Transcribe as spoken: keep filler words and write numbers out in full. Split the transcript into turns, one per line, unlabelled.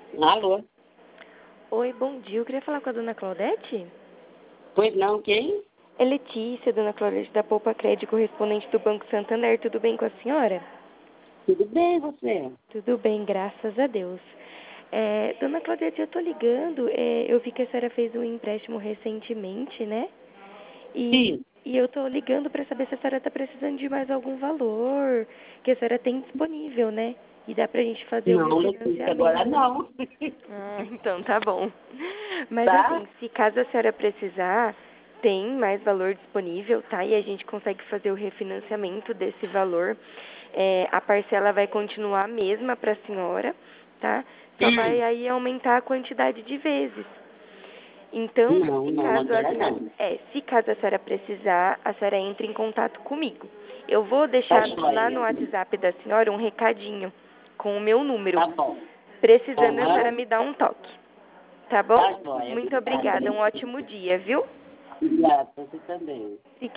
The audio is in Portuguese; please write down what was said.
Alô?
Oi, bom dia. Eu queria falar com a dona Claudete.
Pois não, quem?
É Letícia, dona Claudete, da Poupa Crédito, correspondente do Banco Santander. Tudo bem com a senhora?
Tudo bem, você?
Tudo bem, graças a Deus. É, dona Claudete, eu tô ligando, é, eu vi que a senhora fez um empréstimo recentemente, né? E,
Sim.
e eu tô ligando para saber se a senhora tá precisando de mais algum valor que a senhora tem disponível, né? E dá pra gente fazer o
Não, Letícia, agora
refinanciamento.
não.
Ah, então tá bom. Mas
Tá?
assim, se caso a senhora precisar, tem mais valor disponível, tá? E a gente consegue fazer o refinanciamento desse valor. É, a parcela vai continuar a mesma para a senhora, tá? Só vai
Hum.
aí aumentar a quantidade de vezes. Então,
Não,
se
não,
caso a
agora
senhora,
não.
é, se caso a senhora precisar, a senhora entra em contato comigo. Eu vou
Tá
deixar lá no
joia.
WhatsApp da senhora um recadinho com o meu número.
Tá bom.
Precisando, a senhora
Aham.
me dá um toque. Tá bom?
Tá joia.
Muito
Obrigada,
obrigada. Um
Letícia.
ótimo dia, viu?
Obrigada, você também.
Fique